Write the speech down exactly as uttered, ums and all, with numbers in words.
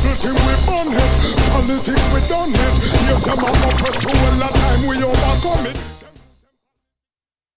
Evil thing we burn it. Politics we done it. Yes, I'm a pursue a lot time we overcome it.